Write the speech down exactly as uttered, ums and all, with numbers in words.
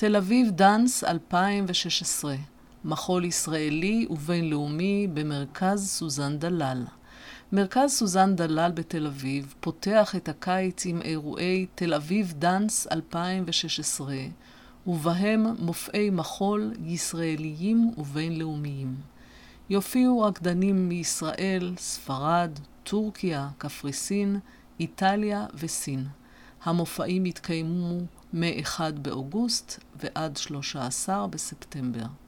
תל אביב דאנס אלפיים ושש עשרה, מחול ישראלי ובינלאומי במרכז סוזן דלל. מרכז סוזן דלל בתל אביב פותח את הקיץ עם אירועי תל אביב דאנס אלפיים ושש עשרה, ובהם מופעי מחול ישראליים ובינלאומיים. יופיעו רקדנים מישראל, ספרד, טורקיה, קפריסין, איטליה וסין. המופעים יתקיימו מ-אחד באוגוסט ועד שלושה עשר בספטמבר.